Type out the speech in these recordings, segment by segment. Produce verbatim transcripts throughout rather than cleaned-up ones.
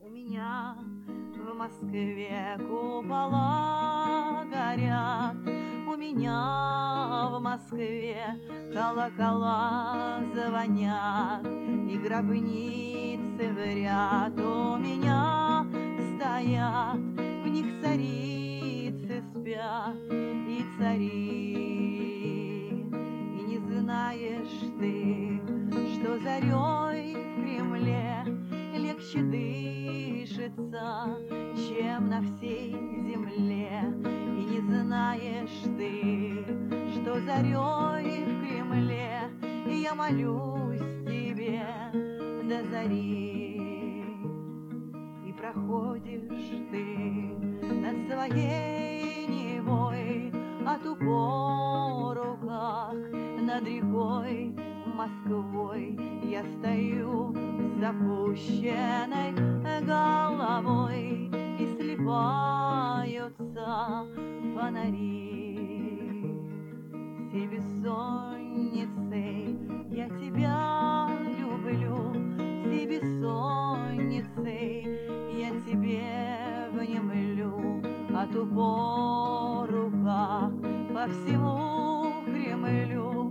У меня в Москве купола горят, у меня в Москве колокола звонят, и гробницы в ряд у меня стоят, в них царицы спят и цари. И не знаешь ты, что зарей в Кремле легче дышится, чем на всей земле. И не знаешь ты, что зарей в Кремле я молюсь тебе до зари. И проходишь ты над своей Невой, а тупо руках над рекой Москвой я стою с опущенной головой, и слипаются фонари. Всей бессонницей я тебя люблю, всей бессонницей я тебе внемлю, а тупо руках по всему Кремлю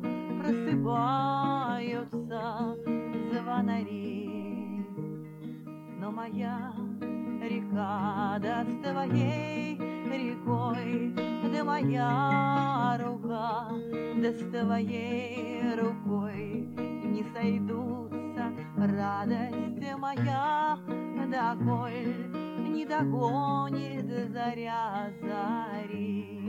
просыпаются звонари. Но моя река, да с твоей рекой, да моя рука, да с твоей рукой не сойдутся, радость моя, доколь не догонит заря зари.